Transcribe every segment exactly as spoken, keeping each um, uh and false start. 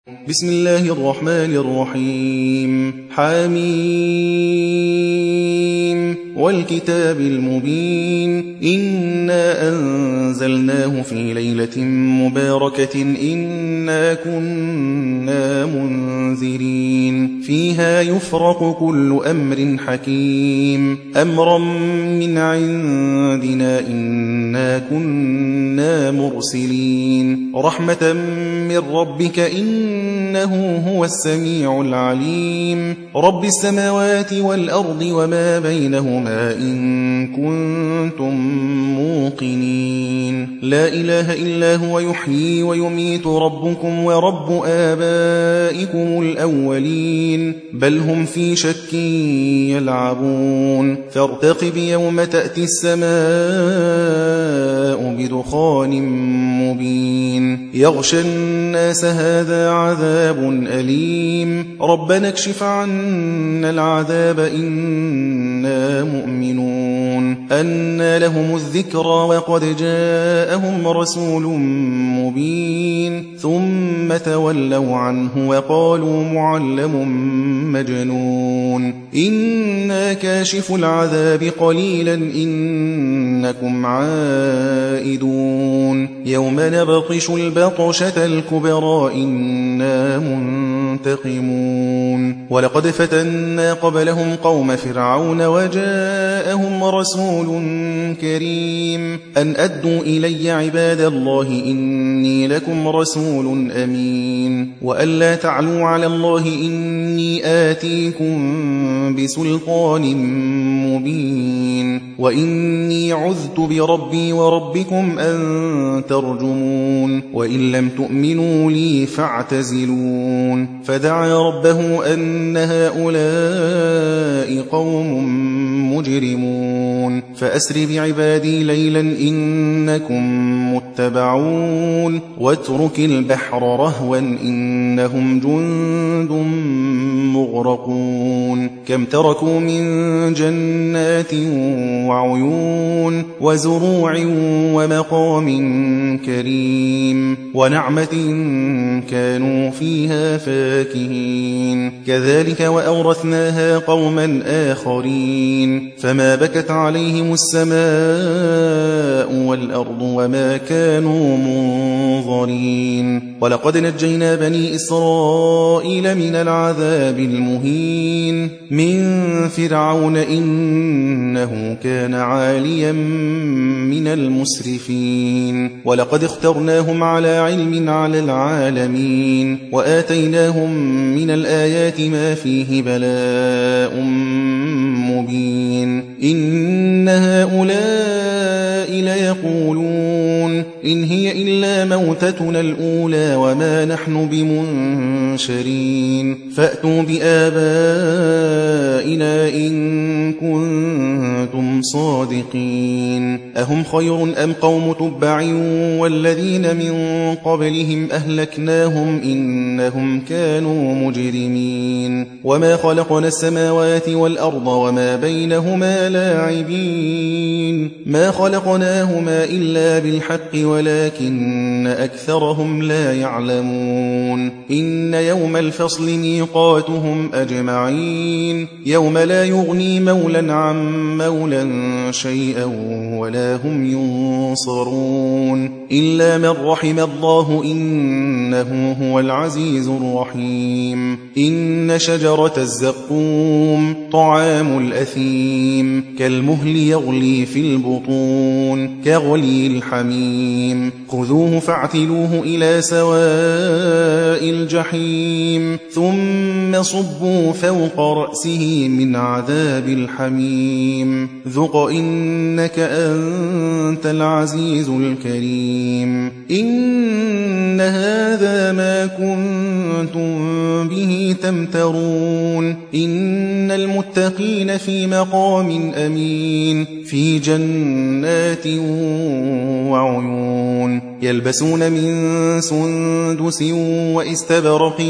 بسم الله الرحمن الرحيم حميم والكتاب المبين إنا أنزلناه في ليلة مباركة إنا كنا منذرين فيها يفرق كل أمر حكيم أمرا من عندنا إنا كنا مرسلين رحمة من ربك إنه هو السميع العليم رب السماوات والأرض وما بينهما إن كنتم موقنين لا إله إلا هو يحيي ويميت ربكم ورب آبائكم الأولين بل هم في شك يلعبون فارتقب يوم تأتي السماء بدخان مبين يغشى الناس هذا عذاب أليم ربنا اكشف عنا العذاب إنا مؤمنون أنى لهم الذكرى وقد جاءهم رسول مبين ثم تولوا عنه وقالوا معلم مجنون إنا كاشف العذاب قليلا إنكم عائدون يوم نبطش البطشة الكبرى إنا منتقمون ولقد فتنا قبلهم قوم فرعون وجاءهم رسول كريم أن أدوا إلي عباد الله إني لكم رسول أمين وأن لا تعلوا على الله إني آتيكم بسلطان مبين وإني عذت بربي وربكم أن ترجمون وإن لم تؤمنوا لي فاعتزلون فدعا ربه أن هؤلاء قوم مجرمون فأسر بعبادي ليلا إنكم متبعون واترك البحر رهوا إنهم جند مغرقون كم تركوا من جنات وعيون وزروع ومقام كريم ونعمة كانوا فيها فاكهين كذلك وأورثناها قوما آخرين فما بكت عليهم السماء والأرض وما كانوا منظرين ولقد نجينا بني إسرائيل من العذاب المهين من فرعون إنه كان عاليا من المسرفين ولقد اخترناهم على علم على العالمين وآتيناهم من الآيات ما فيه بلاء مبين إن هؤلاء ليقولون إن هي إلا موتتنا الأولى وما نحن بمنشرين فأتوا بآبائنا إن كنتم صادقين أهم خير أم قوم تبع والذين من قبلهم أهلكناهم إنهم كانوا مجرمين وما خلقنا السماوات والأرض وما بينهما لاعبين ما خلقناهما إلا بالحق ولكن أكثرهم لا يعلمون إن يوم الفصل ميقاتهم أجمعين يوم لا يغني مولا عن مولا شيئا ولا هم ينصرون إلا من رحم الله إنه هو العزيز الرحيم إن شجرة الزقوم طعام الأثيم كالمهل يغلي في البطون كغلي الحميم خذوه فاعتلوه إلى سواء الجحيم ثم صبوا فوق رأسه من عذاب الحميم ذق إنك أنت العزيز الكريم إن هذا ما كنتم به تمترون إن المتقين في مقام أمين في جنات وعيون يلبسون من سندس وإستبرق كبرق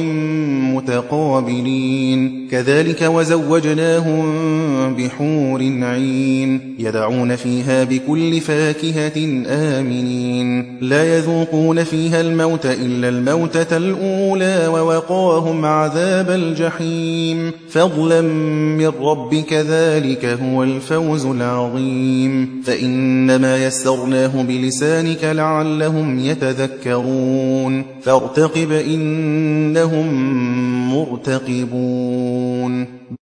متقابلين كذلك وزوجناهم بحور عين يدعون فيها بكل فاكهة آمنين لا يذوقون فيها الموت إلا الموتة الأولى ووقاهم عذاب الجحيم فضلا من ربك ذلك هو الفوز العظيم فإنما يسرناه بلسانك لعلهم يتذكرون فارتقب إنهم مرتقبون